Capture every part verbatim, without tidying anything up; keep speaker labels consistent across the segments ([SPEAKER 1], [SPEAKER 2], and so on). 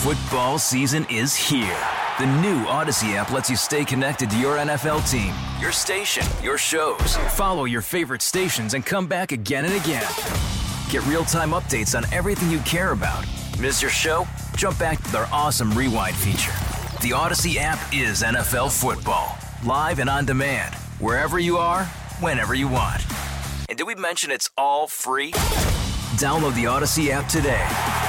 [SPEAKER 1] Football season is here. The new Odyssey app lets you stay connected to your N F L team, your station, your shows. Follow your favorite stations and come back again and again. Get real-time updates on everything you care about. Miss your show? Jump back to their awesome Rewind feature. The Odyssey app is N F L football. Live and on demand. Wherever you are, whenever you want. And did we mention it's all free? Download the Odyssey app today.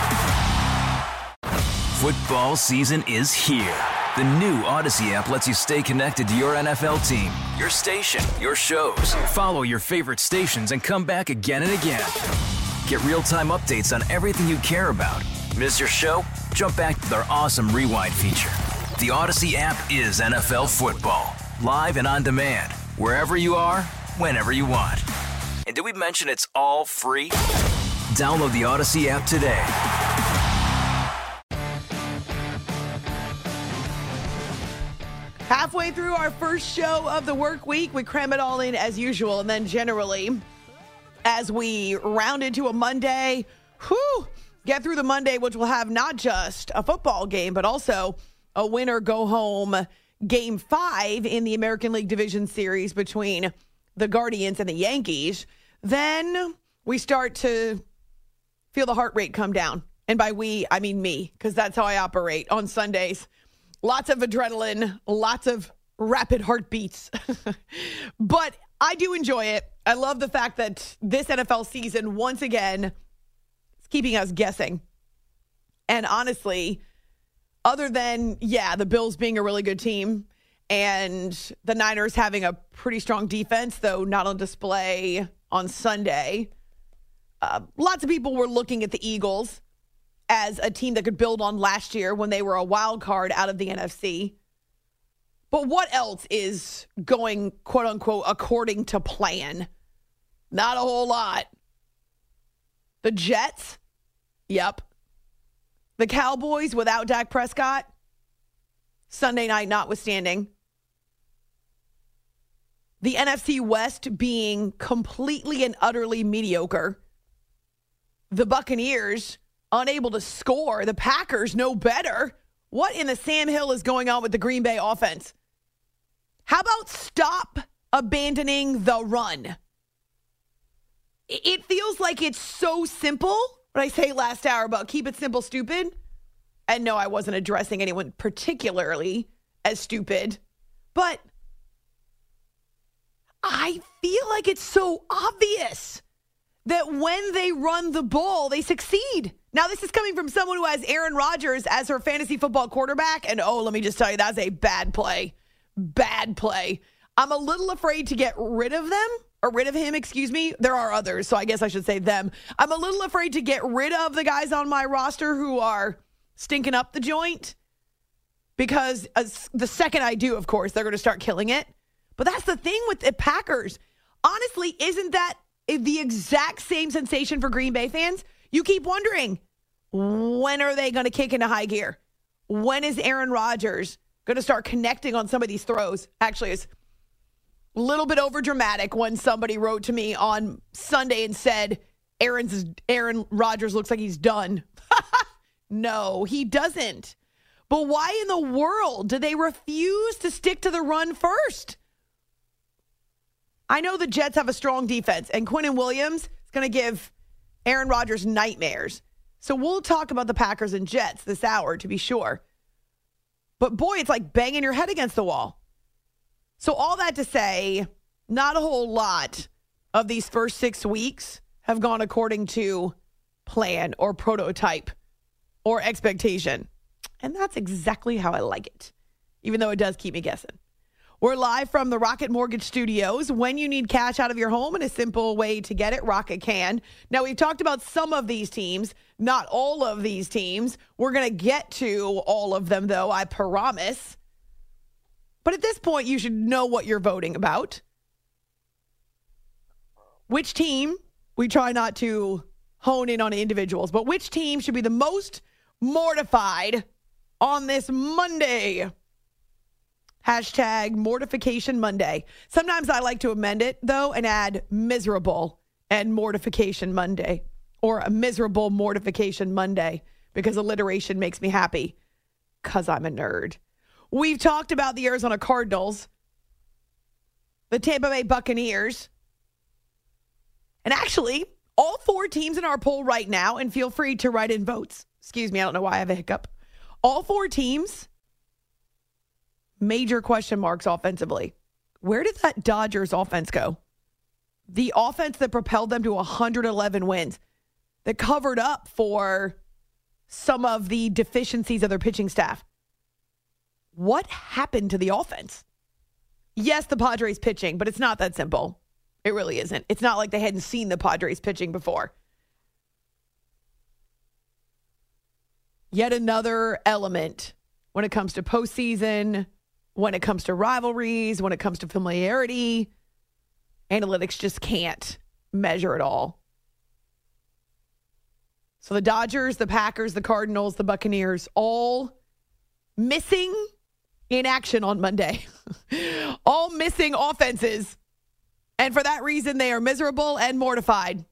[SPEAKER 1] Football season is here. The new Odyssey app lets you stay connected to your N F L team, your station, your shows. Follow your favorite stations and come back again and again. Get real-time updates on everything you care about. Miss your show? Jump back to their awesome Rewind feature. The Odyssey app is N F L football. Live and on demand. Wherever you are, whenever you want. And did we mention it's all free? Download the Odyssey app today.
[SPEAKER 2] Halfway through our first show of the work week, we cram it all in as usual. And then generally, as we round into a Monday, whew, get through the Monday, which will have not just a football game, but also a winner go home game five in the American League Division Series between the Guardians and the Yankees. Then we start to feel the heart rate come down. And by we, I mean me, because that's how I operate on Sundays. Lots of adrenaline, lots of rapid heartbeats. But I do enjoy it. I love the fact that this N F L season, once again, is keeping us guessing. And honestly, other than, yeah, the Bills being a really good team and the Niners having a pretty strong defense, though not on display on Sunday, uh, lots of people were looking at the Eagles as a team that could build on last year when they were a wild card out of the N F C. But what else is going, quote unquote, according to plan? Not a whole lot. The Jets? Yep. The Cowboys without Dak Prescott? Sunday night notwithstanding. The N F C West being completely and utterly mediocre. The Buccaneers unable to score. The Packers no better. What in the Sam Hill is going on with the Green Bay offense? How about stop abandoning the run? It feels like it's so simple. What I say last hour about keep it simple, stupid. And no, I wasn't addressing anyone particularly as stupid. But I feel like it's so obvious that when they run the ball, they succeed. Now, this is coming from someone who has Aaron Rodgers as her fantasy football quarterback. And oh, let me just tell you, that's a bad play. Bad play. I'm a little afraid to get rid of them, or rid of him, excuse me. There are others, so I guess I should say them. I'm a little afraid to get rid of the guys on my roster who are stinking up the joint. Because as the second I do, of course, they're going to start killing it. But that's the thing with the Packers. Honestly, isn't that the exact same sensation for Green Bay fans? You keep wondering, when are they going to kick into high gear? When is Aaron Rodgers going to start connecting on some of these throws? Actually, it's a little bit over dramatic when somebody wrote to me on Sunday and said, Aaron's Aaron Rodgers looks like he's done. No, he doesn't. But why in the world do they refuse to stick to the run first? I know the Jets have a strong defense, and Quinnen Williams is going to give Aaron Rodgers nightmares. So we'll talk about the Packers and Jets this hour, to be sure. But boy, it's like banging your head against the wall. So all that to say, not a whole lot of these first six weeks have gone according to plan or prototype or expectation. And that's exactly how I like it, even though it does keep me guessing. We're live from the Rocket Mortgage Studios. When you need cash out of your home and a simple way to get it, Rocket can. Now, we've talked about some of these teams, not all of these teams. We're going to get to all of them, though, I promise. But at this point, you should know what you're voting about. Which team, we try not to hone in on individuals, but which team should be the most mortified on this Monday? Hashtag Mortification Monday. Sometimes I like to amend it, though, and add miserable and Mortification Monday. Or a miserable Mortification Monday. because alliteration makes me happy because I'm a nerd. We've talked about the Arizona Cardinals, the Tampa Bay Buccaneers, and actually all four teams in our poll right now, and feel free to write in votes. Excuse me, I don't know why I have a hiccup. All four teams, major question marks offensively. Where did that Dodgers offense go? The offense that propelled them to one hundred eleven wins, that covered up for some of the deficiencies of their pitching staff. What happened to the offense? Yes, the Padres pitching, but it's not that simple. It really isn't. It's not like they hadn't seen the Padres pitching before. Yet another element when it comes to postseason, when it comes to rivalries, when it comes to familiarity. Analytics just can't measure it all. So the Dodgers, the Packers, the Cardinals, the Buccaneers, all missing in action on Monday. All missing offenses. And for that reason, they are miserable and mortified.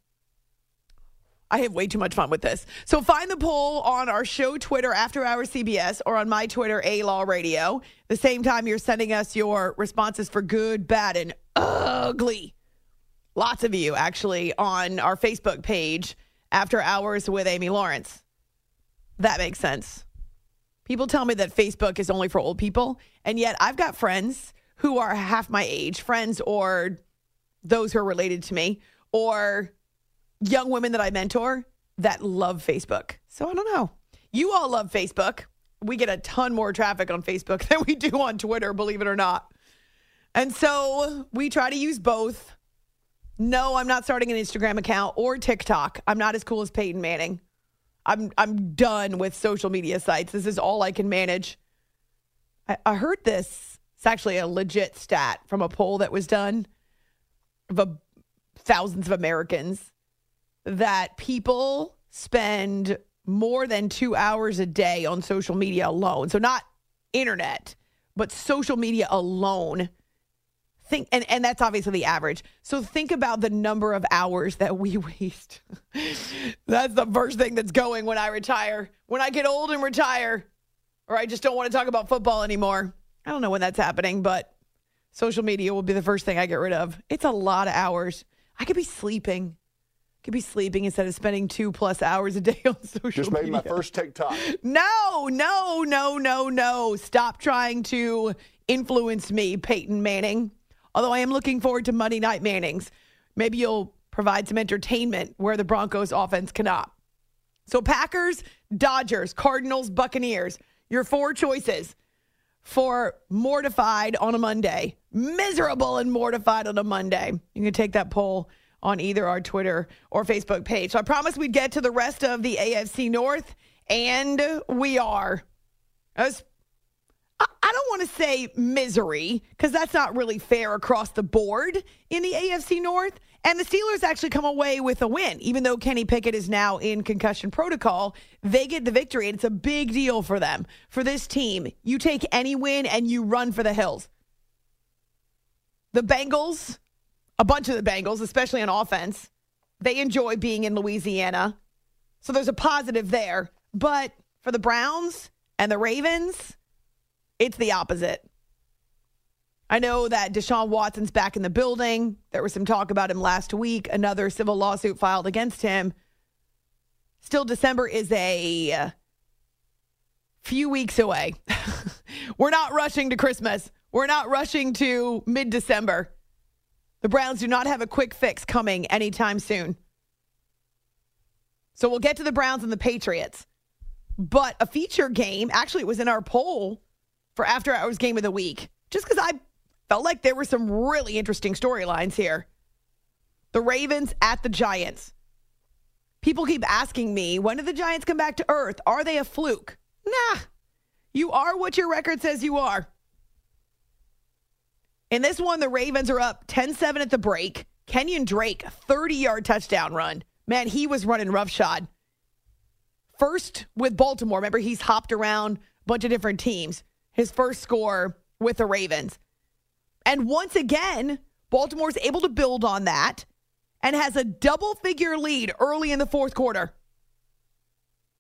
[SPEAKER 2] I have way too much fun with this. So find the poll on our show Twitter, After Hours C B S, or on my Twitter, A-Law Radio. The same time you're sending us your responses for good, bad, and ugly. Lots of you, actually, on our Facebook page, After Hours with Amy Lawrence. That makes sense. People tell me that Facebook is only for old people, and yet I've got friends who are half my age, friends or those who are related to me, or young women that I mentor that love Facebook. So I don't know. You all love Facebook. We get a ton more traffic on Facebook than we do on Twitter, believe it or not. And so we try to use both. No, I'm not starting an Instagram account or TikTok. I'm not as cool as Peyton Manning. I'm I'm done with social media sites. This is all I can manage. I, I heard this. It's actually a legit stat from a poll that was done of a, thousands of Americans, that people spend more than two hours a day on social media alone. So not internet, but social media alone. Think, and, and that's obviously the average. So think about the number of hours that we waste. That's the first thing that's going when I retire. When I get old and retire, or I just don't want to talk about football anymore. I don't know when that's happening, but social media will be the first thing I get rid of. It's a lot of hours. I could be sleeping. Could be sleeping instead of spending two plus hours a day on social media.
[SPEAKER 3] Just made my first TikTok.
[SPEAKER 2] No, no, no, no, no. Stop trying to influence me, Peyton Manning. Although I am looking forward to Monday Night Mannings. Maybe you'll provide some entertainment where the Broncos offense cannot. So Packers, Dodgers, Cardinals, Buccaneers. Your four choices for mortified on a Monday. Miserable and mortified on a Monday. You can take that poll on either our Twitter or Facebook page. So I promised we'd get to the rest of the A F C North, and we are. I, was, I, I don't want to say misery, because that's not really fair across the board in the A F C North. And the Steelers actually come away with a win. Even though Kenny Pickett is now in concussion protocol, they get the victory, and it's a big deal for them. For this team, you take any win and you run for the hills. The Bengals, a bunch of the Bengals, especially on offense, they enjoy being in Louisiana. So there's a positive there. But for the Browns and the Ravens, it's the opposite. I know that Deshaun Watson's back in the building. There was some talk about him last week. Another civil lawsuit filed against him. Still, December is a few weeks away. We're not rushing to Christmas. We're not rushing to mid-December. The Browns do not have a quick fix coming anytime soon. So we'll get to the Browns and the Patriots. But a feature game actually was in our poll for After Hours Game of the Week. Just because I felt like there were some really interesting storylines here. The Ravens at the Giants. People keep asking me, when do the Giants come back to earth? Are they a fluke? Nah. You are what your record says you are. In this one, the Ravens are up ten seven at the break. Kenyon Drake, thirty-yard touchdown run. Man, he was running roughshod. First with Baltimore. Remember, he's hopped around a bunch of different teams. His first score with the Ravens. And once again, Baltimore's able to build on that and has a double-figure lead early in the fourth quarter.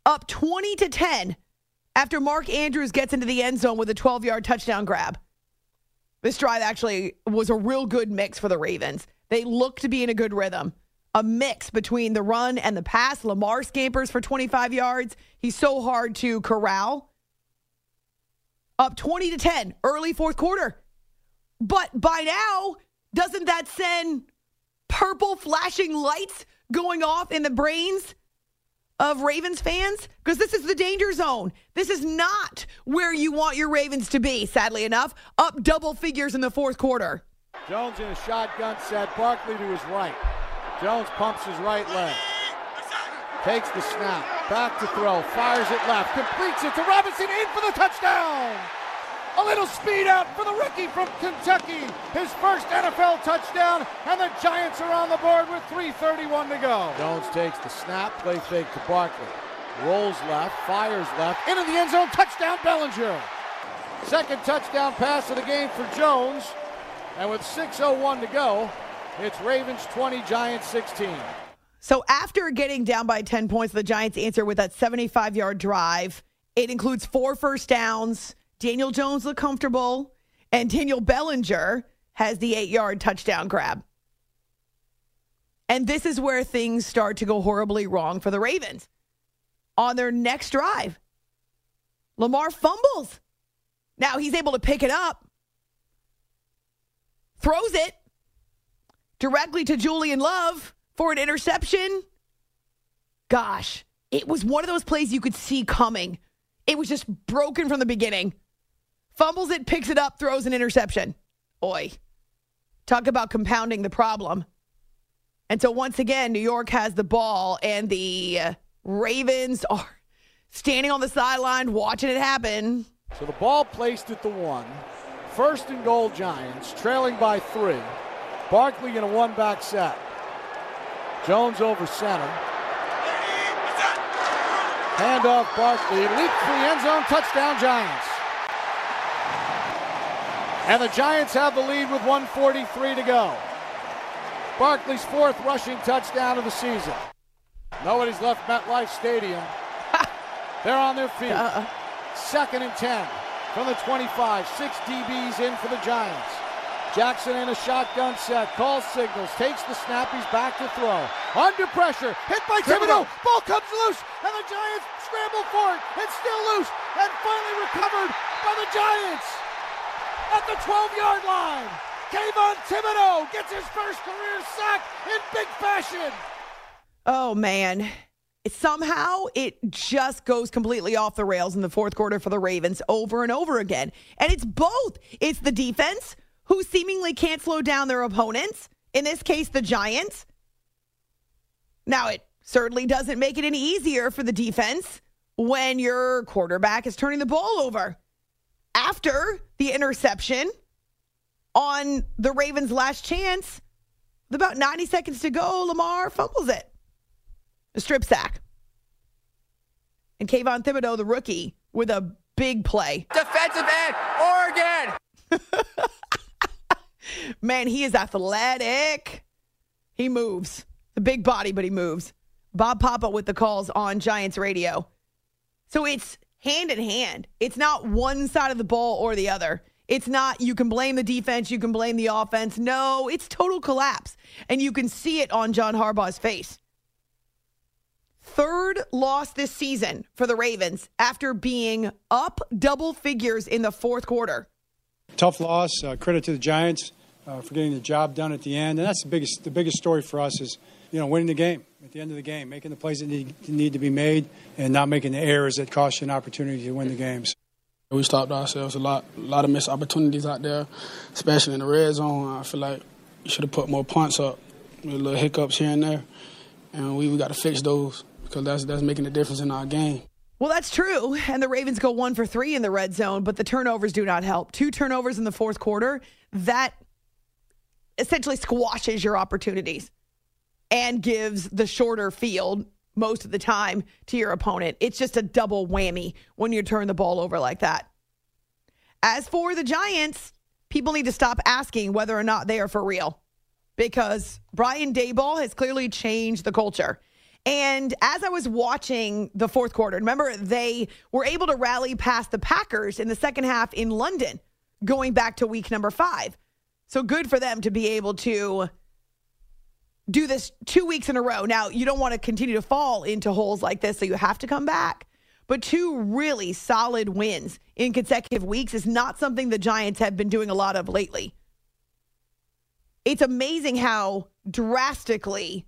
[SPEAKER 2] up twenty to ten after Mark Andrews gets into the end zone with a twelve-yard touchdown grab. This drive actually was a real good mix for the Ravens. They look to be in a good rhythm. A mix between the run and the pass. Lamar scampers for twenty-five yards. He's so hard to corral. Up twenty to ten, early fourth quarter. But by now, doesn't that send purple flashing lights going off in the brains of Ravens fans? Because this is the danger zone. This is not where you want your Ravens to be, sadly enough. Up double figures in the fourth quarter.
[SPEAKER 3] Jones in a shotgun set. Barkley to his right. Jones pumps his right leg. Takes the snap. Back to throw. Fires it left. Completes it to Robinson. In for the touchdown. A little speed out for the rookie from Kentucky. His first N F L touchdown. And the Giants are on the board with three thirty-one to go. Jones takes the snap. Play fake to Barkley. Rolls left. Fires left. Into the end zone. Touchdown Bellinger. Second touchdown pass of the game for Jones. And with six oh one to go, it's Ravens twenty, Giants sixteen.
[SPEAKER 2] So after getting down by ten points, the Giants answer with that seventy-five-yard drive. It includes four first downs. Daniel Jones looked comfortable. And Daniel Bellinger has the eight-yard touchdown grab. And this is where things start to go horribly wrong for the Ravens. On their next drive, Lamar fumbles. Now he's able to pick it up. Throws it directly to Julian Love for an interception. Gosh, it was one of those plays you could see coming. It was just broken from the beginning. Fumbles it, picks it up, throws an interception. Oi. Talk about compounding the problem. And so once again, New York has the ball, and the uh, Ravens are standing on the sideline watching it happen.
[SPEAKER 3] So the ball placed at the one. First and goal, Giants, trailing by three. Barkley in a one-back set. Jones over center. Handoff Barkley. Leap for the end zone. Touchdown, Giants. And the Giants have the lead with one forty-three to go. Barkley's fourth rushing touchdown of the season. Nobody's left MetLife Stadium. They're on their feet. Uh-uh. Second and ten. From the twenty-five, six D Bs in for the Giants. Jackson in a shotgun set, calls signals, takes the snap, he's back to throw. Under pressure, hit by Thibodeau, ball comes loose, and the Giants scramble for it. It's still loose, and finally recovered by the Giants at the twelve-yard line. Kayvon Thibodeau gets his first career sack in big fashion.
[SPEAKER 2] Oh, man. Somehow it just goes completely off the rails in the fourth quarter for the Ravens over and over again. And it's both. It's the defense, who seemingly can't slow down their opponents. In this case, the Giants. Now, it certainly doesn't make it any easier for the defense when your quarterback is turning the ball over. After the interception on the Ravens' last chance, with about ninety seconds to go, Lamar fumbles it. A strip sack. And Kayvon Thibodeau, the rookie, with a big play.
[SPEAKER 4] Defensive end, Oregon!
[SPEAKER 2] Man, he is athletic. He moves. The big body, but he moves. Bob Papa with the calls on Giants radio. So it's hand in hand. It's not one side of the ball or the other. It's not you can blame the defense, you can blame the offense. No, it's total collapse. And you can see it on John Harbaugh's face. Third loss this season for the Ravens after being up double figures in the fourth quarter.
[SPEAKER 5] Tough loss. Uh, credit to the Giants uh, for getting the job done at the end. And that's the biggest the biggest story for us is, you know, winning the game at the end of the game, making the plays that need, need to be made and not making the errors that cost you an opportunity to win the games.
[SPEAKER 6] We stopped ourselves a lot, a lot of missed opportunities out there, especially in the red zone. I feel like we should have put more punts up, with little hiccups here and there, and we, we got to fix those because that's that's making a difference in our game.
[SPEAKER 2] Well, that's true, and the Ravens go one for three in the red zone, but the turnovers do not help. Two turnovers in the fourth quarter, that essentially squashes your opportunities and gives the shorter field most of the time to your opponent. It's just a double whammy when you turn the ball over like that. As for the Giants, people need to stop asking whether or not they are for real because Brian Daboll has clearly changed the culture. And as I was watching the fourth quarter, remember they were able to rally past the Packers in the second half in London, going back to week number five. So good for them to be able to do this two weeks in a row. Now, you don't want to continue to fall into holes like this, so you have to come back. But two really solid wins in consecutive weeks is not something the Giants have been doing a lot of lately. It's amazing how drastically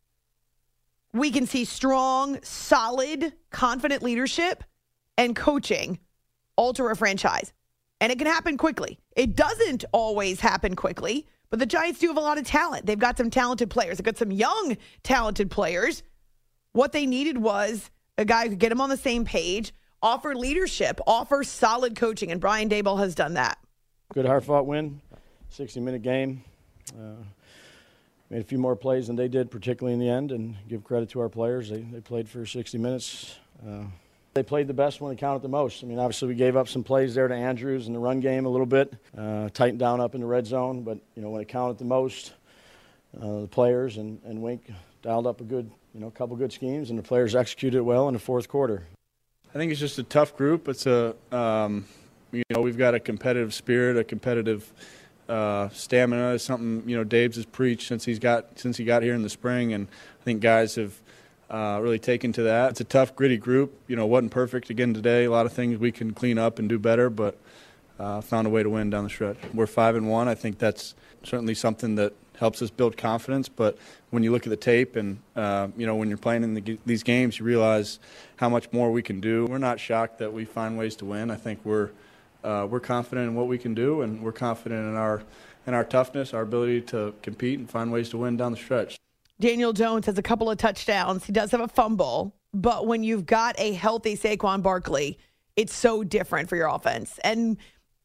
[SPEAKER 2] we can see strong, solid, confident leadership and coaching alter a franchise. And it can happen quickly. It doesn't always happen quickly, but the Giants do have a lot of talent. They've got some talented players. They've got some young, talented players. What they needed was a guy who could get them on the same page, offer leadership, offer solid coaching, and Brian Daboll has done that.
[SPEAKER 7] Good, hard-fought win, sixty-minute game. Uh, made a few more plays than they did, particularly in the end, and give credit to our players. They they played for sixty minutes. Uh, they played the best when it counted the most. I mean, obviously we gave up some plays there to Andrews in the run game a little bit, uh, tightened down up in the red zone, but, you know, when it counted the most, uh, the players and, and Wink dialed up a good, you know, a couple good schemes, and the players executed it well in the fourth quarter.
[SPEAKER 8] I think it's just a tough group. It's a, um, you know, we've got a competitive spirit, a competitive uh, stamina. It's something, you know, Dave's has preached since he's got since he got here in the spring, and I think guys have uh, really taken to that. It's a tough, gritty group. You know, wasn't perfect again today. A lot of things we can clean up and do better, but uh, found a way to win down the stretch. We're five and one. I think that's certainly something that helps us build confidence, but when you look at the tape and, uh, you know, when you're playing in the, these games, you realize how much more we can do. We're not shocked that we find ways to win. I think we're uh, we're confident in what we can do, and we're confident in our in our toughness, our ability to compete and find ways to win down the stretch.
[SPEAKER 2] Daniel Jones has a couple of touchdowns. He does have a fumble, but when you've got a healthy Saquon Barkley, it's so different for your offense. And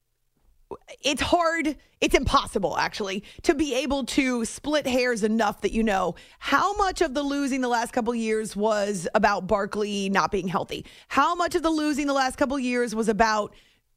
[SPEAKER 2] it's hard, it's impossible, actually, to be able to split hairs enough that you know how much of the losing the last couple of years was about Barkley not being healthy. How much of the losing the last couple of years was about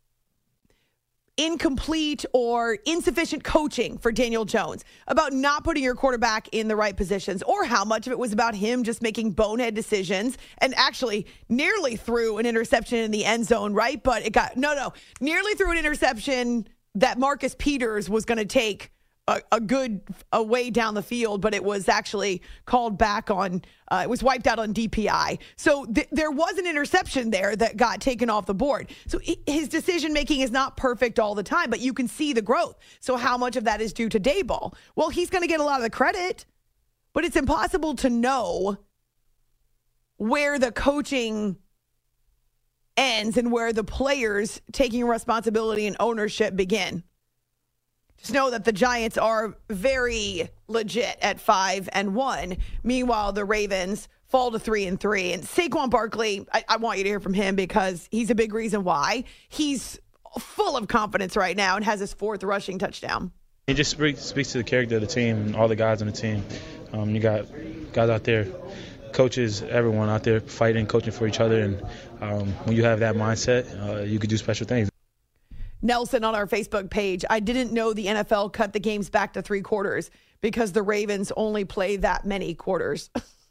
[SPEAKER 2] incomplete or insufficient coaching for Daniel Jones, about not putting your quarterback in the right positions, or how much of it was about him just making bonehead decisions and actually nearly threw an interception in the end zone, right? But it got, no, no, nearly threw an interception that Marcus Peters was going to take a, a good a way down the field, but it was actually called back on, uh, it was wiped out on D P I. So th- there was an interception there that got taken off the board. So I- his decision-making is not perfect all the time, but you can see the growth. So how much of that is due to Daboll? Well, he's going to get a lot of the credit, but it's impossible to know where the coaching ends and where the players taking responsibility and ownership begin. Just know that the Giants are very legit at five and one. Meanwhile, the Ravens fall to three and three. And Saquon Barkley, I, I want you to hear from him because he's a big reason why. He's full of confidence right now and has his fourth rushing touchdown.
[SPEAKER 9] He just speaks, speaks to the character of the team and all the guys on the team. Um, you got guys out there, coaches, everyone out there fighting, coaching for each other. And um, when you have that mindset, uh, you could do special things.
[SPEAKER 2] Nelson on our Facebook page, I didn't know the N F L cut the games back to three quarters because the Ravens only play that many quarters.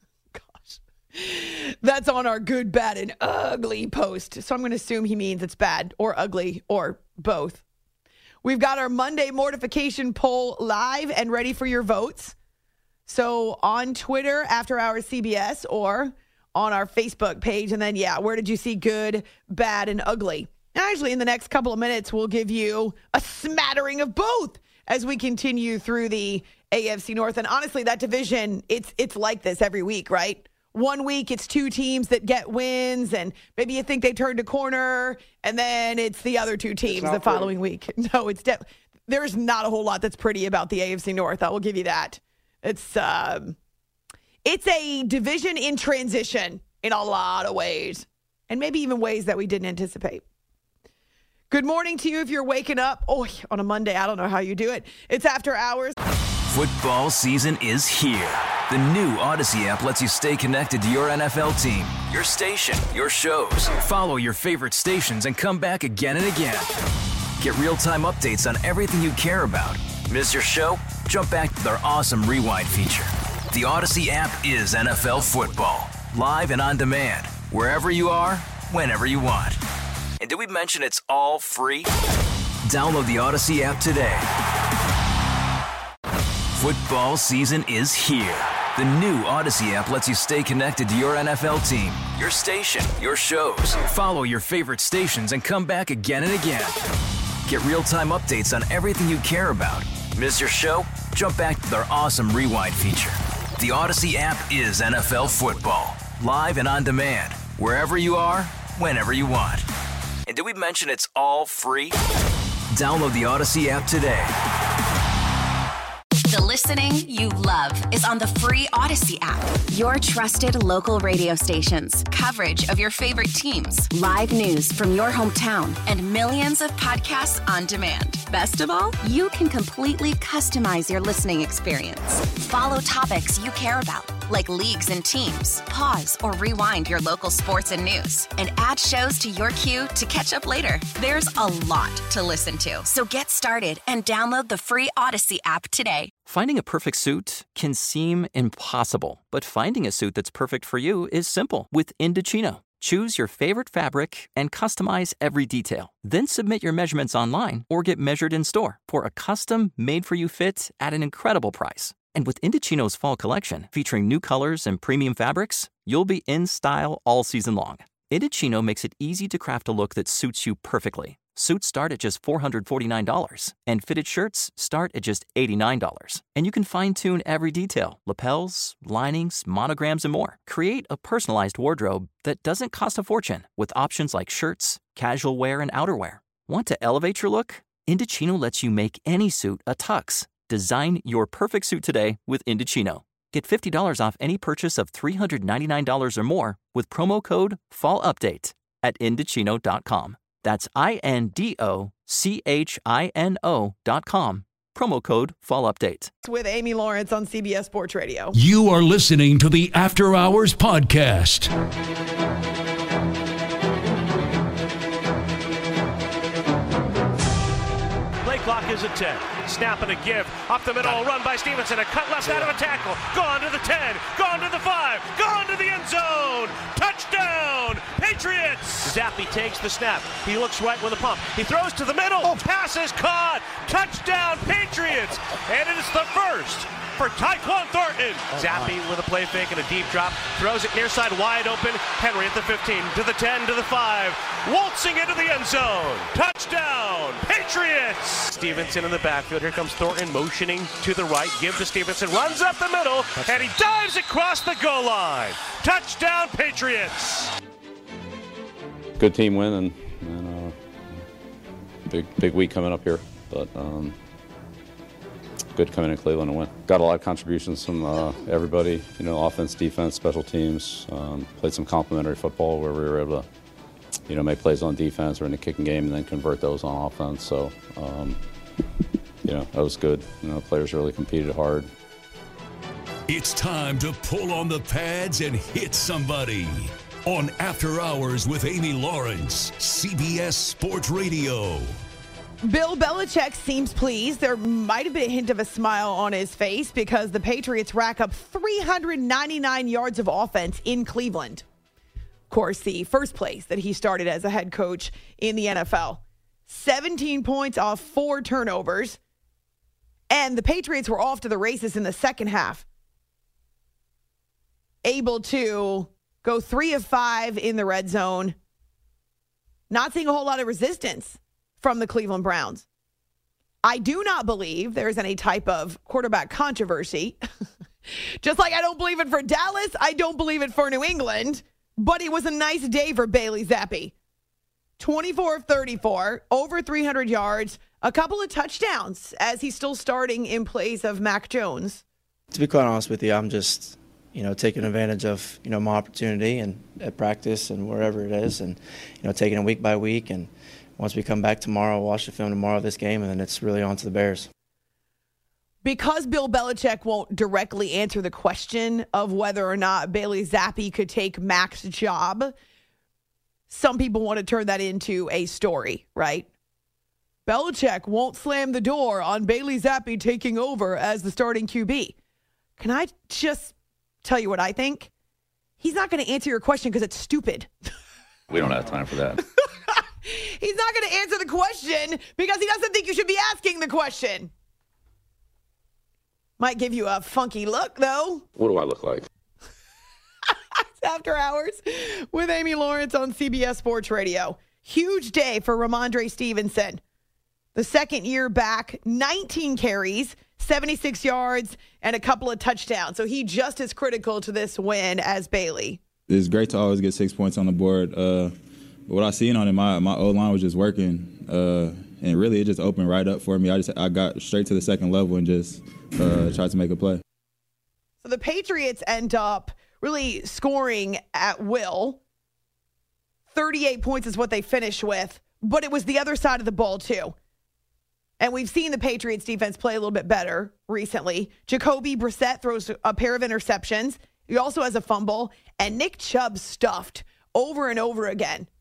[SPEAKER 2] Gosh. That's on our good, bad, and ugly post. So I'm going to assume he means it's bad or ugly or both. We've got our Monday mortification poll live and ready for your votes. So on Twitter, After Hours C B S, or on our Facebook page. And then, yeah, where did you see good, bad, and ugly? Actually, in the next couple of minutes, we'll give you a smattering of both as we continue through the A F C North. And honestly, that division, it's it's like this every week, right? One week, it's two teams that get wins, and maybe you think they turned a corner, and then it's the other two teams the following week. No, it's de- there's not a whole lot that's pretty about the A F C North. I will give you that. It's um, it's a division in transition in a lot of ways, and maybe even ways that we didn't anticipate. Good morning to you if you're waking up. Oh, on a Monday, I don't know how you do it. It's After Hours.
[SPEAKER 1] Football season is here. The new Odyssey app lets you stay connected to your N F L team, your station, your shows. Follow your favorite stations and come back again and again. Get real-time updates on everything you care about. Miss your show? Jump back to our awesome Rewind feature. The Odyssey app is N F L football. Live and on demand. Wherever you are, whenever you want. And did we mention it's all free? Download the Odyssey app today. Football season is here. The new Odyssey app lets you stay connected to your N F L team, your station, your shows. Follow your favorite stations and come back again and again. Get real-time updates on everything you care about. Miss your show? Jump back to their awesome Rewind feature. The Odyssey app is N F L football. Live and on demand. Wherever you are, whenever you want. And did we mention it's all free? Download the Odyssey app today.
[SPEAKER 10] The listening you love is on the free Odyssey app. Your trusted local radio stations, coverage of your favorite teams, live news from your hometown, and millions of podcasts on demand. Best of all, you can completely customize your listening experience. Follow topics you care about, like leagues and teams. Pause or rewind your local sports and news, and add shows to your queue to catch up later. There's a lot to listen to, so get started and download the free Odyssey app today.
[SPEAKER 11] Finding a perfect suit can seem impossible, but finding a suit that's perfect for you is simple with Indochino. Choose your favorite fabric and customize every detail. Then submit your measurements online or get measured in store for a custom made-for-you fit at an incredible price. And with Indochino's fall collection, featuring new colors and premium fabrics, you'll be in style all season long. Indochino makes it easy to craft a look that suits you perfectly. Suits start at just four hundred forty-nine dollars, and fitted shirts start at just eighty-nine dollars. And you can fine-tune every detail, lapels, linings, monograms, and more. Create a personalized wardrobe that doesn't cost a fortune with options like shirts, casual wear, and outerwear. Want to elevate your look? Indochino lets you make any suit a tux. Design your perfect suit today with Indochino. Get fifty dollars off any purchase of three hundred ninety-nine dollars or more with promo code FALLUPDATE at Indochino dot com. That's I N D O C H I N O dot com. Promo code FALLUPDATE.
[SPEAKER 2] With Amy Lawrence on C B S Sports Radio.
[SPEAKER 12] You are listening to the After Hours Podcast.
[SPEAKER 13] Play clock is at ten. Snap and a give. Up the middle, run by Stevenson. A cut left out of a tackle. Gone to the ten. Gone to the five. Gone to the end zone. Touchdown, Patriots. Zappe takes the snap. He looks right with a pump. He throws to the middle. Oh. Pass is caught. Touchdown, Patriots. And it is the first for Tyquan Thornton. Oh, Zappe my. with a play fake and a deep drop. Throws it near side wide open. Henry at the fifteen, to the ten, to the five. Waltzing into the end zone. Touchdown, Patriots. Stevenson in the backfield. Here comes Thornton motioning to the right. Give to Stevenson. Runs up the middle. Touchdown. And he dives across the goal line. Touchdown, Patriots.
[SPEAKER 14] Good team win, and, and uh, big big week coming up here. But um, good coming in Cleveland and win. Got a lot of contributions from uh, everybody, you know, offense, defense, special teams. Um, played some complementary football where we were able to, you know, make plays on defense or in the kicking game and then convert those on offense. So, um, you know, that was good. You know, players really competed hard.
[SPEAKER 12] It's time to pull on the pads and hit somebody. On After Hours with Amy Lawrence, C B S Sports Radio.
[SPEAKER 2] Bill Belichick seems pleased. There might have been a hint of a smile on his face because the Patriots rack up three hundred ninety-nine yards of offense in Cleveland. Of course, the first place that he started as a head coach in the N F L. seventeen points off four turnovers. And the Patriots were off to the races in the second half. Able to go three of five in the red zone. Not seeing a whole lot of resistance from the Cleveland Browns. I do not believe there's any type of quarterback controversy. Just like I don't believe it for Dallas, I don't believe it for New England. But it was a nice day for Bailey Zappe. twenty-four of thirty-four, over three hundred yards, a couple of touchdowns as he's still starting in place of Mac Jones.
[SPEAKER 15] To be quite honest with you, I'm just, you know, taking advantage of, you know, my opportunity and at practice and wherever it is, and, you know, taking it week by week. And once we come back tomorrow, we'll watch the film tomorrow of this game, and then it's really on to the Bears.
[SPEAKER 2] Because Bill Belichick won't directly answer the question of whether or not Bailey Zappe could take Mac's job, some people want to turn that into a story, right? Belichick won't slam the door on Bailey Zappe taking over as the starting Q B. Can I just tell you what I think? He's not going to answer your question because it's stupid.
[SPEAKER 14] We don't have time for that.
[SPEAKER 2] He's not going to answer the question because he doesn't think you should be asking the question. Might give you a funky look, though.
[SPEAKER 14] What do I look like?
[SPEAKER 2] It's After Hours with Amy Lawrence on C B S Sports Radio. Huge day for Ramondre Stevenson. The second year back, nineteen carries, seventy-six yards, and a couple of touchdowns. So he just as critical to this win as Bailey.
[SPEAKER 16] It's great to always get six points on the board. Uh, what I seen on it, my my O-line was just working, uh, and really it just opened right up for me. I just I got straight to the second level and just uh, tried to make a play.
[SPEAKER 2] So the Patriots end up really scoring at will. thirty-eight points is what they finish with, but it was the other side of the ball too. And we've seen the Patriots defense play a little bit better recently. Jacoby Brissett throws a pair of interceptions. He also has a fumble. And Nick Chubb stuffed over and over again.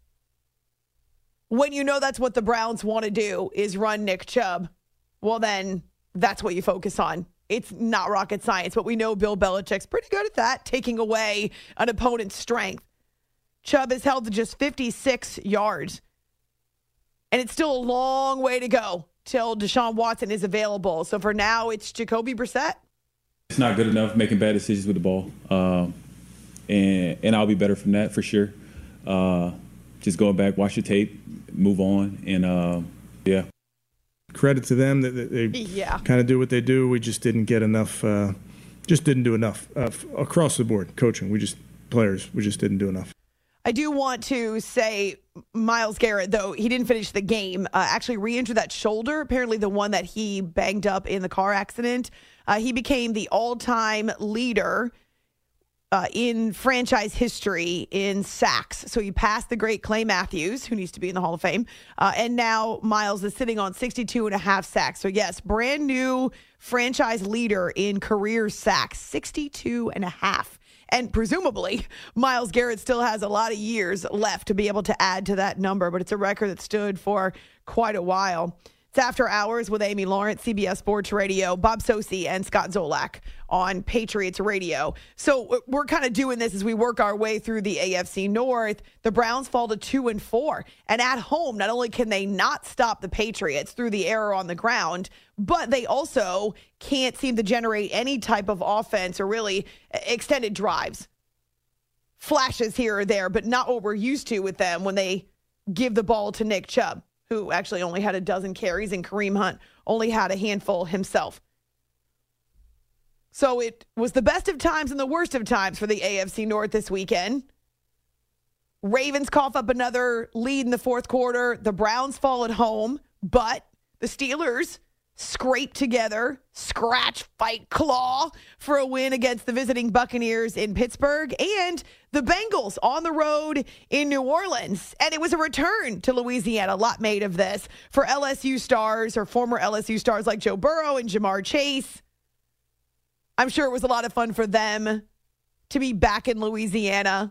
[SPEAKER 2] When you know that's what the Browns want to do is run Nick Chubb, well then that's what you focus on. It's not rocket science, but we know Bill Belichick's pretty good at that, taking away an opponent's strength. Chubb is held to just fifty-six yards. And it's still a long way to go till Deshaun Watson is available. So for now, it's Jacoby Brissett.
[SPEAKER 17] It's not good enough making bad decisions with the ball. Um, and and I'll be better from that for sure. Uh, just going back, watch the tape, move on, and uh, yeah.
[SPEAKER 18] Credit to them that they
[SPEAKER 2] yeah.
[SPEAKER 18] kind of do what they do. We just didn't get enough, uh, just didn't do enough uh, across the board. Coaching, we just, players, we just didn't do enough.
[SPEAKER 2] I do want to say Myles Garrett, though, he didn't finish the game, uh, actually re-injured that shoulder, apparently the one that he banged up in the car accident. Uh, he became the all-time leader uh, in franchise history in sacks. So he passed the great Clay Matthews, who needs to be in the Hall of Fame. Uh, and now Myles is sitting on sixty-two and a half sacks. So, yes, brand new franchise leader in career sacks, sixty-two and a half. And presumably, Myles Garrett still has a lot of years left to be able to add to that number, but it's a record that stood for quite a while. It's After Hours with Amy Lawrence, C B S Sports Radio, Bob Socci and Scott Zolak on Patriots Radio. So we're kind of doing this as we work our way through the A F C North. The Browns fall to two and four. And at home, not only can they not stop the Patriots through the air on the ground, but they also can't seem to generate any type of offense or really extended drives. Flashes here or there, but not what we're used to with them when they give the ball to Nick Chubb, who actually only had a dozen carries, and Kareem Hunt only had a handful himself. So it was the best of times and the worst of times for the A F C North this weekend. Ravens cough up another lead in the fourth quarter. The Browns fall at home, but the Steelers scrape together, scratch, fight, claw for a win against the visiting Buccaneers in Pittsburgh, and the Bengals on the road in New Orleans. And it was a return to Louisiana. A lot made of this for L S U stars or former L S U stars like Joe Burrow and Jamar Chase. I'm sure it was a lot of fun for them to be back in Louisiana.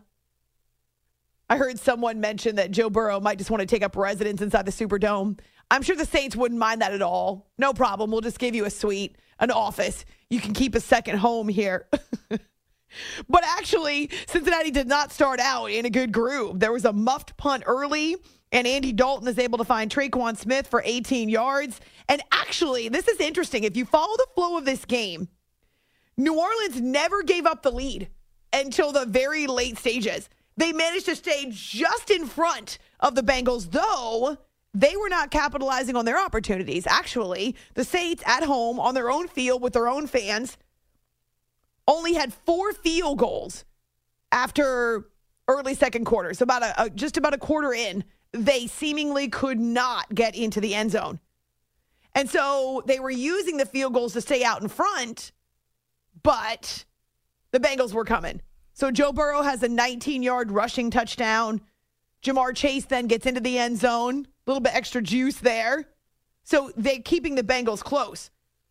[SPEAKER 2] I heard someone mention that Joe Burrow might just want to take up residence inside the Superdome. I'm sure the Saints wouldn't mind that at all. No problem. We'll just give you a suite, an office. You can keep a second home here. But actually, Cincinnati did not start out in a good groove. There was a muffed punt early, and Andy Dalton is able to find Traquan Smith for eighteen yards. And actually, this is interesting. If you follow the flow of this game, New Orleans never gave up the lead until the very late stages. They managed to stay just in front of the Bengals, though they were not capitalizing on their opportunities. Actually, the Saints at home on their own field with their own fans only had four field goals after early second quarter. So about a, a just about a quarter in, they seemingly could not get into the end zone. And so they were using the field goals to stay out in front, but the Bengals were coming. So Joe Burrow has a nineteen-yard rushing touchdown. Jamar Chase then gets into the end zone. A little bit extra juice there. So they're keeping the Bengals close.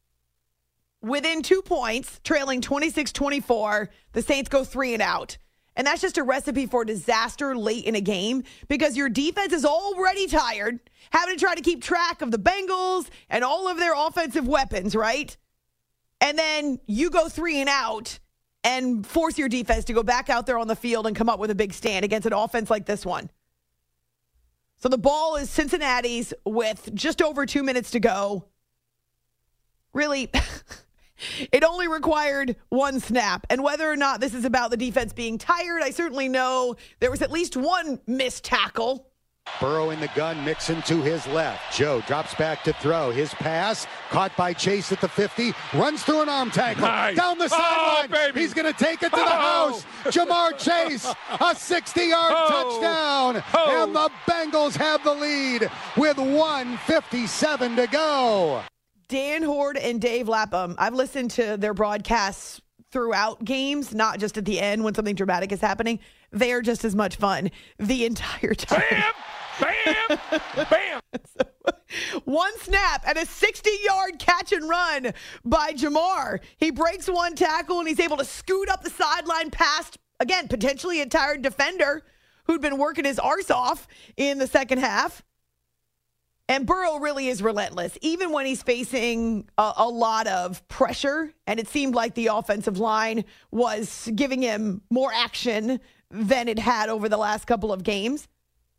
[SPEAKER 2] Within two points, trailing twenty-six twenty-four, the Saints go three and out. And that's just a recipe for disaster late in a game because your defense is already tired, having to try to keep track of the Bengals and all of their offensive weapons, right? And then you go three and out and force your defense to go back out there on the field and come up with a big stand against an offense like this one. So the ball is Cincinnati's with just over two minutes to go. Really, it only required one snap. And whether or not this is about the defense being tired, I certainly know there was at least one missed tackle.
[SPEAKER 19] Burrow in the gun, Mixon to his left. Joe drops back to throw. His pass caught by Chase at the fifty. Runs through an arm tackle.
[SPEAKER 3] Nice.
[SPEAKER 19] Down the sideline.
[SPEAKER 3] Oh,
[SPEAKER 19] He's going to take it to the
[SPEAKER 3] Oh.
[SPEAKER 19] house. Jamar Chase, a sixty-yard
[SPEAKER 3] Oh.
[SPEAKER 19] touchdown.
[SPEAKER 3] Oh.
[SPEAKER 19] And the Bengals have the lead with one fifty-seven to go.
[SPEAKER 2] Dan Horde and Dave Lapham, I've listened to their broadcasts throughout games, not just at the end when something dramatic is happening. They are just as much fun the entire time.
[SPEAKER 3] Bam! Bam! Bam!
[SPEAKER 2] One snap and a sixty-yard catch and run by Jamar. He breaks one tackle and he's able to scoot up the sideline past, again, potentially a tired defender who'd been working his arse off in the second half. And Burrow really is relentless, even when he's facing a, a lot of pressure. And it seemed like the offensive line was giving him more action than it had over the last couple of games.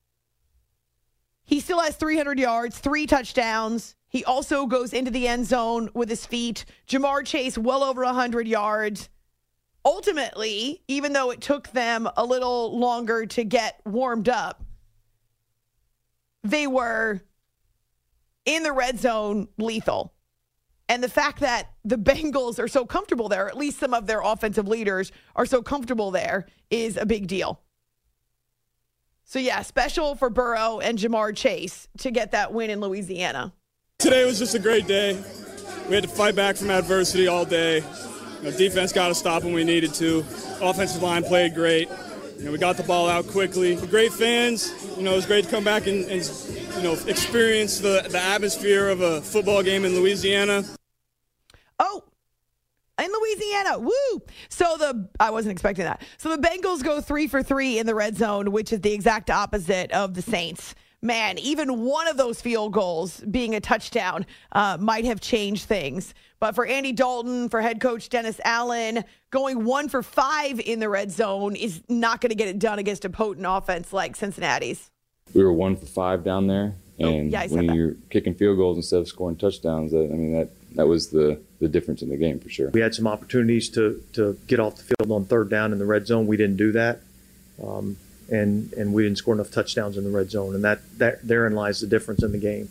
[SPEAKER 2] He still has three hundred yards, three touchdowns. He also goes into the end zone with his feet. Jamar Chase, well over one hundred yards. Ultimately, even though it took them a little longer to get warmed up, they were in the red zone lethal. And the fact that the Bengals are so comfortable there, at least some of their offensive leaders are so comfortable there, is a big deal. So, yeah, special for Burrow and Jamar Chase to get that win in Louisiana.
[SPEAKER 20] Today was just a great day. We had to fight back from adversity all day. You know, defense got to stop when we needed to. Offensive line played great. You know, we got the ball out quickly. Great fans. You know, it was great to come back and, and you know, experience the, the atmosphere of a football game in Louisiana.
[SPEAKER 2] Oh, in Louisiana. Woo. So the, I wasn't expecting that. So the Bengals go three for three in the red zone, which is the exact opposite of the Saints. Man, even one of those field goals being a touchdown uh, might have changed things. But for Andy Dalton, for head coach Dennis Allen, going one for five in the red zone is not going to get it done against a potent offense like Cincinnati's.
[SPEAKER 21] We were one for five down there, and
[SPEAKER 2] oh, yeah,
[SPEAKER 21] when you're kicking field goals instead of scoring touchdowns, that I mean that that was the the difference in the game for sure.
[SPEAKER 22] We had some opportunities to to get off the field on third down in the red zone. We didn't do that, um, and and we didn't score enough touchdowns in the red zone, and that that therein lies the difference in the game.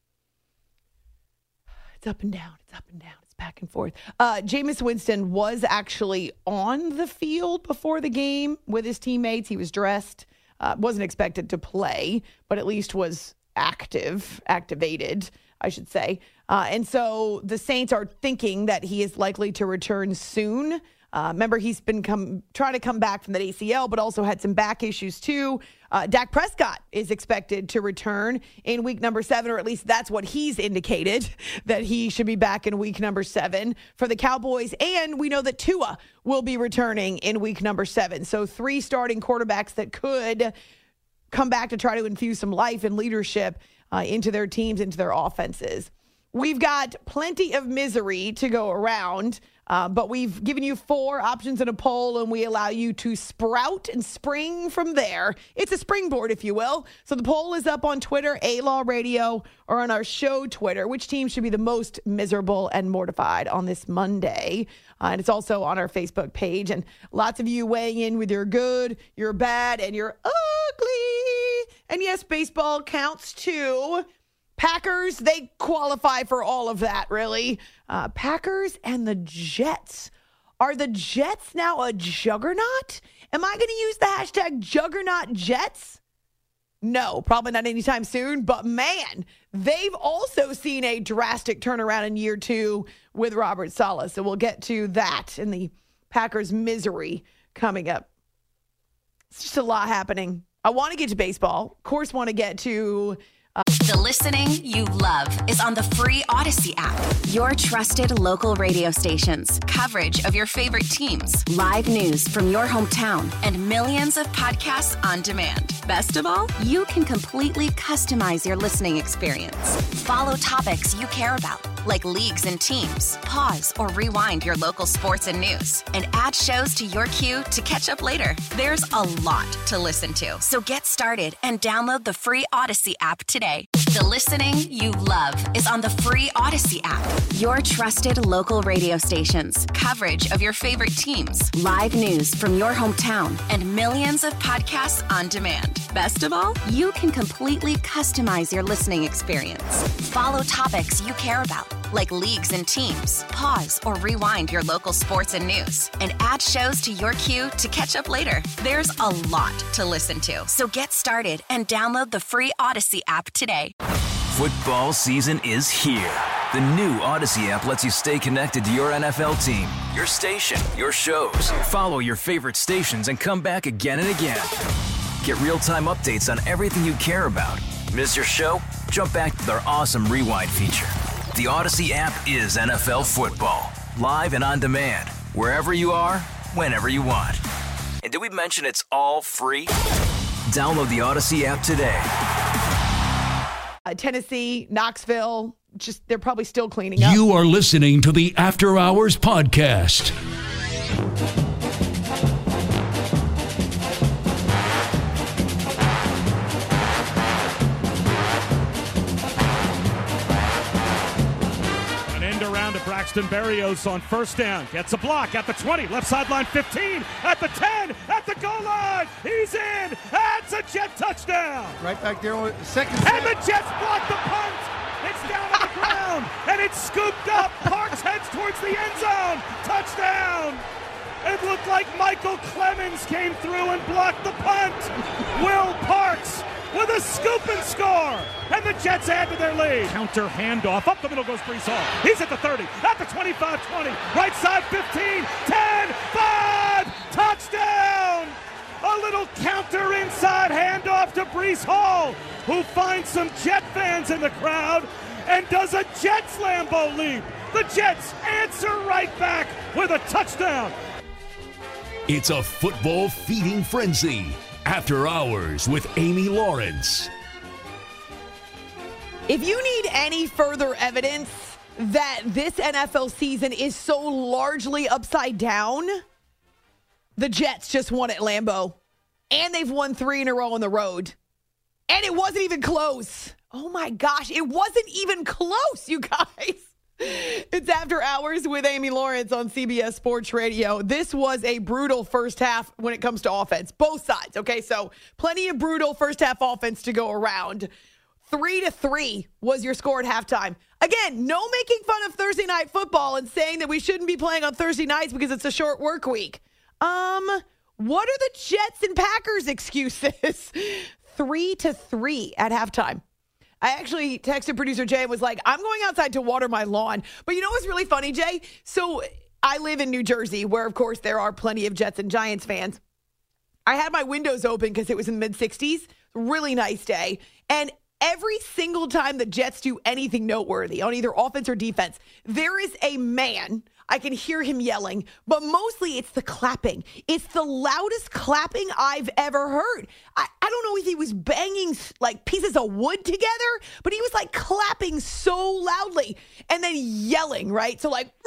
[SPEAKER 2] It's up and down. It's up and down. It's back and forth. Uh, Jameis Winston was actually on the field before the game with his teammates. He was dressed. Uh, wasn't expected to play, but at least was active, activated, I should say. Uh, and so the Saints are thinking that he is likely to return soon. Uh, remember, he's been come, trying to come back from that A C L, but also had some back issues too. Uh, Dak Prescott is expected to return in week number seven, or at least that's what he's indicated, that he should be back in week number seven for the Cowboys. And we know that Tua will be returning in week number seven. So three starting quarterbacks that could come back to try to infuse some life and leadership uh, into their teams, into their offenses. We've got plenty of misery to go around, uh, but we've given you four options in a poll, and we allow you to sprout and spring from there. It's a springboard, if you will. So the poll is up on Twitter, A-Law Radio, or on our show Twitter. Which team should be the most miserable and mortified on this Monday? Uh, and it's also on our Facebook page. And lots of you weighing in with your good, your bad, and your ugly. And yes, baseball counts too. Packers, they qualify for all of that, really. Uh, Packers and the Jets. Are the Jets now a juggernaut? Am I going to use the hashtag juggernaut Jets? No, probably not anytime soon. But man, they've also seen a drastic turnaround in year two with Robert Saleh. So we'll get to that and the Packers' misery coming up. It's just a lot happening. I want to get to baseball. Of course, want to get to...
[SPEAKER 10] Uh, the listening you love is on the free Odyssey app. Your trusted local radio stations, coverage of your favorite teams, live news from your hometown, and millions of podcasts on demand. Best of all, you can completely customize your listening experience. Follow topics you care about, like leagues and teams. Pause or rewind your local sports and news, and add shows to your queue to catch up later. There's a lot to listen to, so get started and download the free Odyssey app today. The listening you love is on the free Odyssey app. Your trusted local radio stations, coverage of your favorite teams, live news from your hometown, and millions of podcasts on demand. Best of all, you can completely customize your listening experience. Follow topics you care about, like leagues and teams. Pause or rewind your local sports and news, and add shows to your queue to catch up later. There's a lot to listen to, so get started and download the free Odyssey app today.
[SPEAKER 1] Football season is here. The new Odyssey app lets you stay connected to your N F L team, your station, your shows. Follow your favorite stations and come back again and again. Get real-time updates on everything you care about. Miss your show? Jump back to their awesome rewind feature. The Odyssey app is N F L football, live and on demand, wherever you are, whenever you want. And did we mention it's all free? Download the Odyssey app today.
[SPEAKER 2] Uh, Tennessee, Knoxville, just they're probably still cleaning up.
[SPEAKER 12] You are listening to the After Hours Podcast.
[SPEAKER 13] Braxton Berrios on first down. Gets a block at the twenty. Left sideline fifteen. At the ten. At the goal line. He's in. That's a Jet touchdown.
[SPEAKER 3] Right back there on the second.
[SPEAKER 13] And the Jets block the punt. It's down on the ground. And it's scooped up. Parks heads towards the end zone. Touchdown. It looked like Michael Clemens came through and blocked the punt. Will Parks with a scoop and score, and the Jets add to their lead. Counter handoff, up the middle goes Breece Hall. He's at the thirty, at the twenty-five twenty, right side fifteen, ten, five, touchdown! A little counter inside handoff to Breece Hall, who finds some Jet fans in the crowd and does a Jets Lambeau leap. The Jets answer right back with a touchdown.
[SPEAKER 12] It's a football feeding frenzy. After Hours with Amy Lawrence.
[SPEAKER 2] If you need any further evidence that this N F L season is so largely upside down, the Jets just won at Lambeau. And they've won three in a row on the road. And it wasn't even close. Oh my gosh, it wasn't even close, you guys. It's After Hours with Amy Lawrence on C B S Sports Radio. This was a brutal first half when it comes to offense. Both sides, okay? So plenty of brutal first half offense to go around. Three to three was your score at halftime. Again, no making fun of Thursday night football and saying that we shouldn't be playing on Thursday nights because it's a short work week. Um, what are the Jets and Packers excuses? Three to three at halftime. I actually texted producer Jay and was like, I'm going outside to water my lawn. But you know what's really funny, Jay? So I live in New Jersey, where, of course, there are plenty of Jets and Giants fans. I had my windows open because it was in the mid-sixties. Really nice day. And every single time the Jets do anything noteworthy on either offense or defense, there is a man. I can hear him yelling, but mostly it's the clapping. It's the loudest clapping I've ever heard. I, I don't know if he was banging like pieces of wood together, but he was like clapping so loudly and then yelling, right? So like,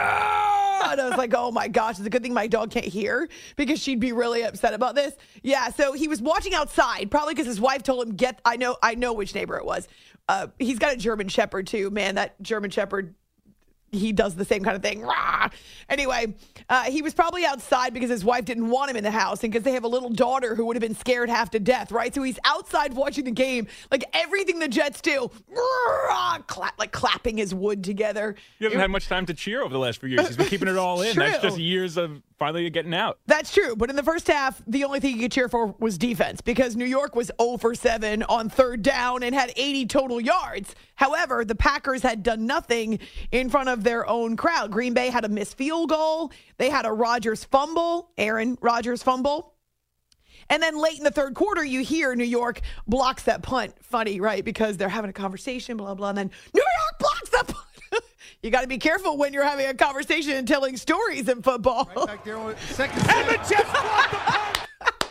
[SPEAKER 2] and I was like, oh my gosh, it's a good thing my dog can't hear because she'd be really upset about this. Yeah, so he was watching outside, probably because his wife told him, get, I know, I know which neighbor it was. Uh, he's got a German Shepherd too. Man, that German Shepherd, he does the same kind of thing. Rah! Anyway, uh, he was probably outside because his wife didn't want him in the house and because they have a little daughter who would have been scared half to death, right? So he's outside watching the game, like everything the Jets do, rah! Clap, like clapping his wood together.
[SPEAKER 4] You haven't it, had much time to cheer over the last few years. He's been keeping it all in.
[SPEAKER 2] True.
[SPEAKER 4] That's just years of finally getting out.
[SPEAKER 2] That's true. But in the first half, the only thing you could cheer for was defense because New York was zero for seven on third down and had eighty total yards. However, the Packers had done nothing in front of their own crowd. Green Bay had a missed field goal. They had a Rodgers fumble, Aaron Rodgers fumble. And then late in the third quarter, you hear New York blocks that punt. Funny, right? Because they're having a conversation, blah, blah. And then New York blocks that punt. You got to be careful when you're having a conversation and telling stories in football.
[SPEAKER 3] Right back there on the second.
[SPEAKER 13] And the Jets block the punt.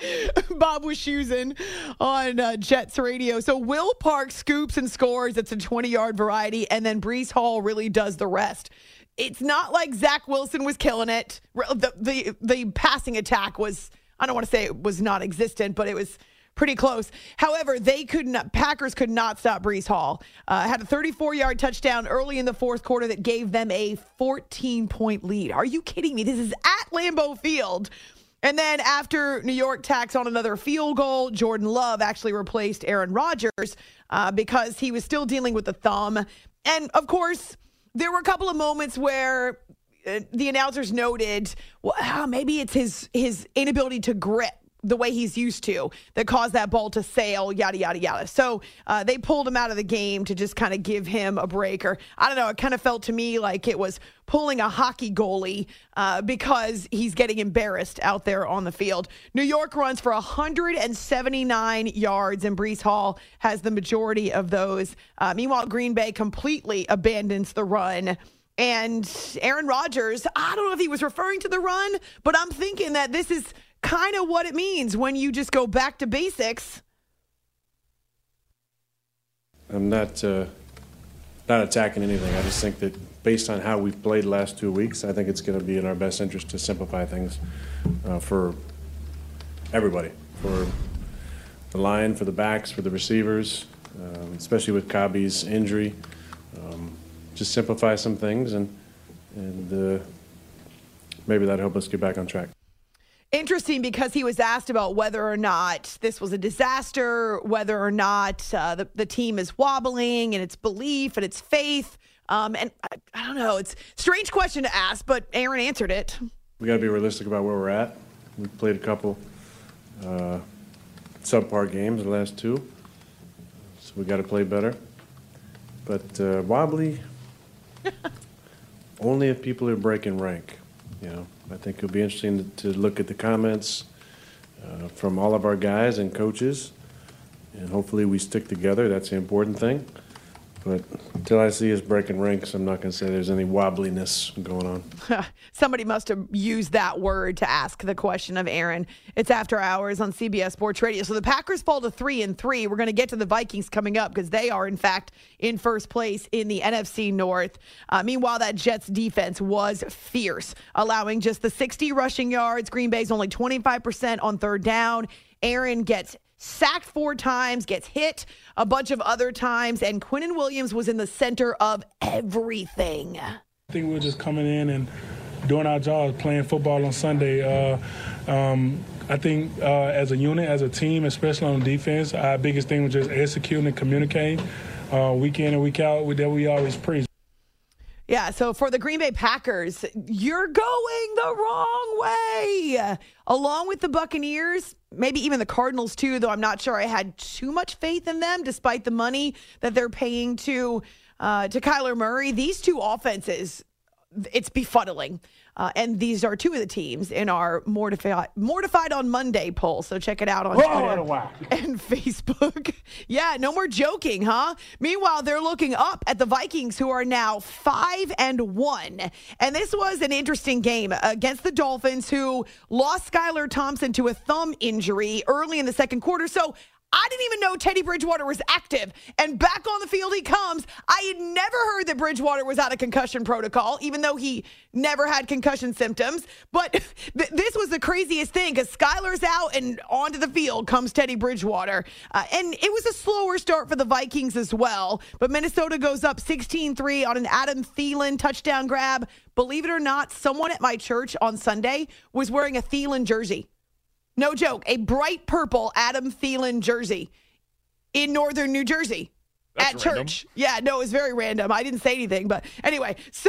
[SPEAKER 2] Bob Wischusen on uh, Jets radio. So Will Park scoops and scores. It's a twenty-yard variety, and then Breece Hall really does the rest. It's not like Zach Wilson was killing it. The, the, the passing attack was, I don't want to say it was non-existent, but it was pretty close. However, they could not, Packers could not stop Breece Hall. Uh, had a thirty-four-yard touchdown early in the fourth quarter that gave them a fourteen-point lead. Are you kidding me? This is at Lambeau Field. And then after New York tacks on another field goal, Jordan Love actually replaced Aaron Rodgers uh, because he was still dealing with the thumb. And, of course, there were a couple of moments where uh, the announcers noted, well, maybe it's his his inability to grip the way he's used to that caused that ball to sail, yada, yada, yada. So uh, they pulled him out of the game to just kind of give him a break. Or I don't know, it kind of felt to me like it was pulling a hockey goalie uh, because he's getting embarrassed out there on the field. New York runs for one hundred seventy-nine yards, and Breece Hall has the majority of those. Uh, meanwhile, Green Bay completely abandons the run. And Aaron Rodgers, I don't know if he was referring to the run, but I'm thinking that this is kind of what it means when you just go back to basics.
[SPEAKER 5] I'm not uh, not attacking anything. I just think that based on how we've played the last two weeks, I think it's going to be in our best interest to simplify things uh, for everybody, for the line, for the backs, for the receivers, um, especially with Kabi's injury. Um, just simplify some things, and and uh, maybe that'll help us get back on track.
[SPEAKER 2] Interesting, because he was asked about whether or not this was a disaster, whether or not uh, the, the team is wobbling in its belief and its faith. Um, and I, I don't know, it's a strange question to ask, but Aaron answered it.
[SPEAKER 5] We got to be realistic about where we're at. We've played a couple uh, subpar games, the last two, so we got to play better. But uh, wobbly, only if people are breaking rank, you know. I think it'll be interesting to, to look at the comments uh, from all of our guys and coaches, and hopefully we stick together. That's the important thing. But until I see us breaking ranks, I'm not going to say there's any wobbliness going on.
[SPEAKER 2] Somebody must have used that word to ask the question of Aaron. It's After Hours on C B S Sports Radio. So the Packers fall to three and three. We're going to get to the Vikings coming up because they are, in fact, in first place in the N F C North. Uh, meanwhile, that Jets defense was fierce, allowing just the sixty rushing yards. Green Bay's only twenty-five percent on third down. Aaron gets sacked four times, gets hit a bunch of other times, and Quinnen Williams was in the center of everything.
[SPEAKER 6] I think we're just coming in and doing our job, playing football on Sunday. Uh, um, I think uh, as a unit, as a team, especially on defense, our biggest thing was just executing and communicating uh, week in and week out that we always preach.
[SPEAKER 2] Yeah, so for the Green Bay Packers, you're going the wrong way. Along with the Buccaneers, maybe even the Cardinals too, though I'm not sure I had too much faith in them despite the money that they're paying to uh, to Kyler Murray. These two offenses, it's befuddling. Uh, and these are two of the teams in our Mortified, Mortified on Monday poll. So check it out on
[SPEAKER 6] Whoa,
[SPEAKER 2] Twitter and Facebook. Yeah, no more joking, huh? Meanwhile, they're looking up at the Vikings, who are now five and one. And this was an interesting game against the Dolphins, who lost Skylar Thompson to a thumb injury early in the second quarter. So I didn't even know Teddy Bridgewater was active. And back on the field he comes. I had never heard that Bridgewater was out of concussion protocol, even though he never had concussion symptoms. But th- this was the craziest thing, because Skylar's out and onto the field comes Teddy Bridgewater. Uh, and it was a slower start for the Vikings as well. But Minnesota goes up sixteen three on an Adam Thielen touchdown grab. Believe it or not, someone at my church on Sunday was wearing a Thielen jersey. No joke, a bright purple Adam Thielen jersey in northern New Jersey. That's at random. Church. Yeah, no, it was very random. I didn't say anything, but anyway. So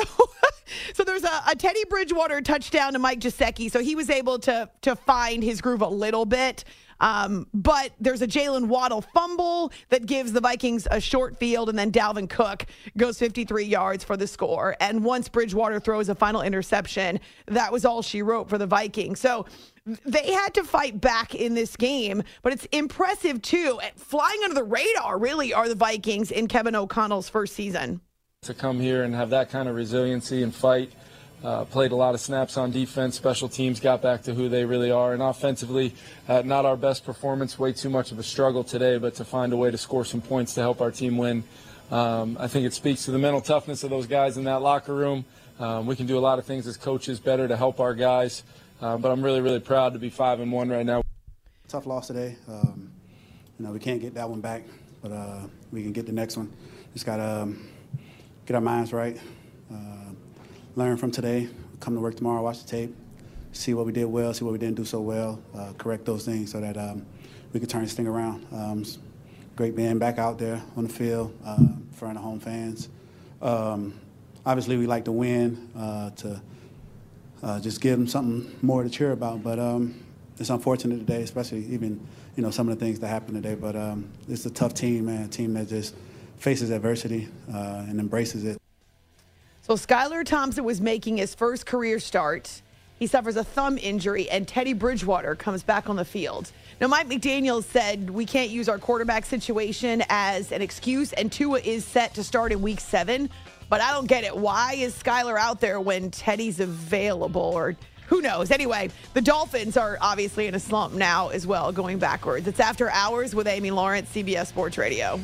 [SPEAKER 2] so there's a, a Teddy Bridgewater touchdown to Mike Gesicki, so he was able to to find his groove a little bit. Um, but there's a Jalen Waddle fumble that gives the Vikings a short field, and then Dalvin Cook goes fifty-three yards for the score. And once Bridgewater throws a final interception, that was all she wrote for the Vikings. So they had to fight back in this game, but it's impressive too. Flying under the radar, really, are the Vikings in Kevin O'Connell's first season.
[SPEAKER 23] To come here and have that kind of resiliency and fight
[SPEAKER 7] Uh, played a lot of snaps on defense. Special teams got back to who they really are. And offensively, uh, not our best performance, way too much of a struggle today, but to find a way to score some points to help our team win. Um, I think it speaks to the mental toughness of those guys in that locker room. Um, we can do a lot of things as coaches better to help our guys. Uh, but I'm really, really proud to be five and one right now.
[SPEAKER 8] Tough loss today. Um, you know, we can't get that one back, but uh, we can get the next one. Just got to um, get our minds right. Uh, learn from today, come to work tomorrow, watch the tape, see what we did well, see what we didn't do so well, uh, correct those things so that um, we can turn this thing around. Um, great being back out there on the field uh, in front of home fans. Um, obviously, we like to win uh, to uh, just give them something more to cheer about, but um, it's unfortunate today, especially even you know some of the things that happened today. But um, it's a tough team, man, a team that just faces adversity uh, and embraces it.
[SPEAKER 2] So Skylar Thompson was making his first career start. He suffers a thumb injury, and Teddy Bridgewater comes back on the field. Now, Mike McDaniel said we can't use our quarterback situation as an excuse, and Tua is set to start in week seven. But I don't get it. Why is Skylar out there when Teddy's available? Or who knows? Anyway, the Dolphins are obviously in a slump now as well, going backwards. It's After Hours with Amy Lawrence, C B S Sports Radio.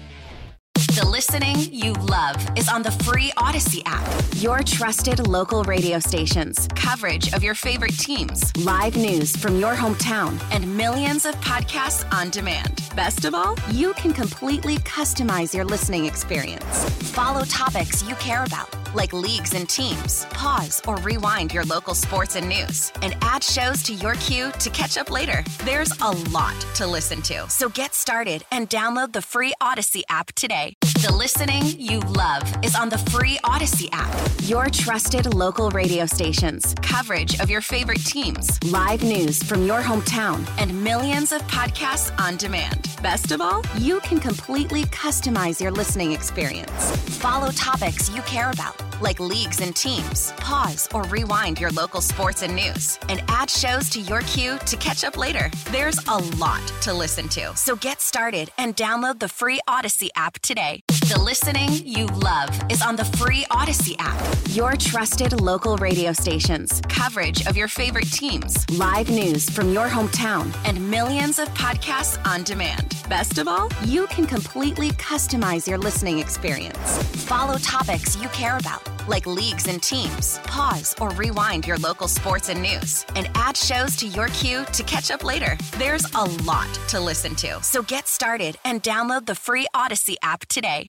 [SPEAKER 10] The listening you love is on the free Odyssey app. Your trusted local radio stations, coverage of your favorite teams, live news from your hometown, and millions of podcasts on demand. Best of all, you can completely customize your listening experience. Follow topics you care about, like leagues and teams. Pause or rewind your local sports and news, and add shows to your queue to catch up later. There's a lot to listen to, so get started and download the free Odyssey app today. The listening you love is on the free Odyssey app. Your trusted local radio stations, coverage of your favorite teams, live news from your hometown, and millions of podcasts on demand. Best of all, you can completely customize your listening experience. Follow topics you care about, like leagues and teams. Pause or rewind your local sports and news, and add shows to your queue to catch up later. There's a lot to listen to, so get started and download the free Odyssey app today. The listening you love is on the free Odyssey app. Your trusted local radio stations, coverage of your favorite teams, live news from your hometown, and millions of podcasts on demand. Best of all, you can completely customize your listening experience. Follow topics you care about, like leagues and teams. Pause or rewind your local sports and news, and add shows to your queue to catch up later. There's a lot to listen to, so get started and download the free Odyssey app today.